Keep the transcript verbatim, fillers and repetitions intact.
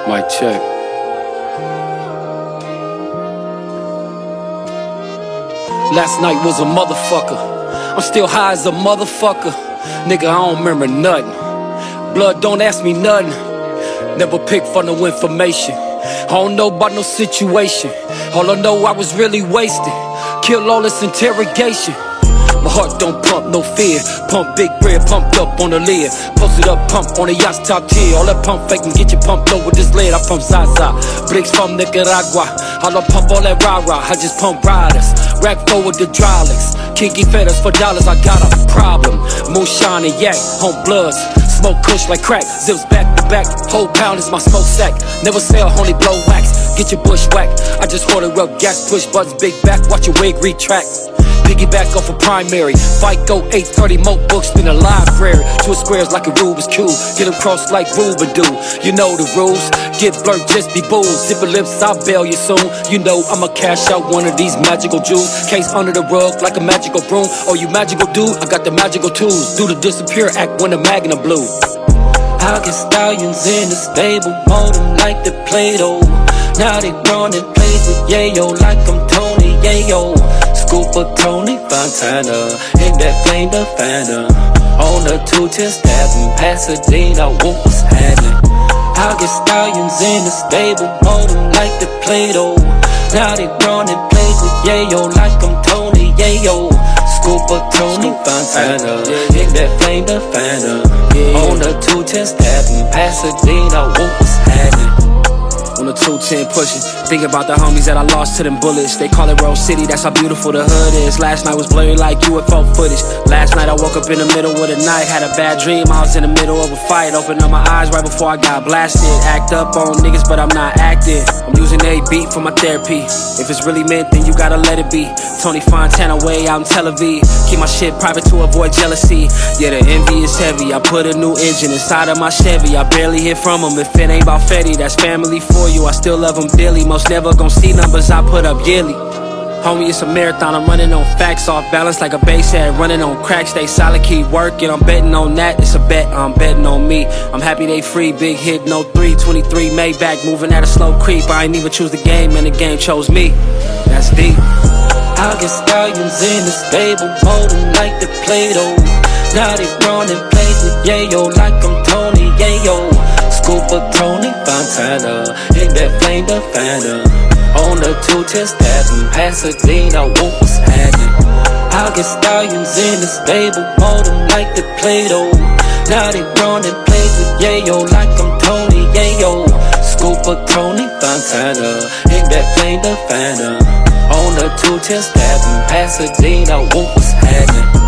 Mic check. Last night was a motherfucker. I'm still high as a motherfucker. Nigga, I don't remember nothing. Blood, don't ask me nothing. Never pick for no information. I don't know about no situation. All I know, I was really wasted. Kill all this interrogation. My heart don't pump, no fear. Pump big bread, pumped up on the lid. Posted up, pump on the yacht's top tier. All that pump fake and get you pumped up with this lead. I pump Zaza, bricks from Nicaragua. I don't pump all that rah-rah, I just pump riders. Rack forward the hydraulics. Kinky fetters for dollars, I got a problem. Moonshine and yak, on bloods. Smoke kush like crack, zips back to back. Whole pound is my smoke sack. Never sell, only blow wax. Get your bush whack. I just order up gas, push buttons, big back. Watch your wig retract. Piggyback off a primary. Fight go eight thirty more books than a library. Twist squares like a Rubik's Cube. Get them crossed like Ruben do. You know the rules. Get blurred, just be booed. Zipper lips, I'll bail you soon. You know I'ma cash out one of these magical jewels. Case under the rug like a magical broom. Oh, you magical dude? I got the magical tools. Do the disappear act when the magna blue. I get stallions in the stable, mold them like the Play-Doh. Now they running plays with Yayo like I'm Tony Yayo. Scoop of Tony Fontana, hit that flame the Fanta. On the two-ten stabbing, Pasadena, what was happening? I get stallions in the stable, mold them like the Play-Doh. Now they running plays with Yayo like I'm Tony Yayo. Scoop of Tony Fontana, hit that flame the Fanta. On the two-ten stabbing, Pasadena, what was happening? On the two ten pushing, think about the homies that I lost to them bullets. They call it Rose City, that's how beautiful the hood is. Last night was blurry like U F O footage. Last night I woke up in the middle of the night, had a bad dream, I was in the middle of a fight. Opened up my eyes right before I got blasted. Act up on niggas but I'm not acting. I'm using a beat for my therapy. If it's really meant then you gotta let it be. Tony Fontana way out in Tel Aviv. Keep my shit private to avoid jealousy. Yeah, the envy is heavy, I put a new engine inside of my Chevy. I barely hear from them, if it ain't about Fetty, that's family for you. I still love them dearly, most never gon' see numbers I put up yearly. Homie, it's a marathon, I'm running on facts, off balance like a bass head, running on crack, stay solid, keep working, I'm betting on that, it's a bet, I'm betting on me. I'm happy they free, big hit, no three, twenty-three Maybach, moving at a slow creep. I ain't even choose the game, and the game chose me, that's deep. I get stallions in the stable, mold them like the Play-Doh. Now they running plays with Yayo like I'm Tony Yayo. Scoop of Tony Fontana, hit that flame the Fanta. On the two-ten stabbing, Pasadena, what was happening? I get stallions in the stable, mold them like the Play-Doh. Now they running plays with Yayo like I'm Tony Yayo. Scoop of Tony Fontana, hit that flame the Fanta. On the two-ten stabbing, Pasadena, what was happening?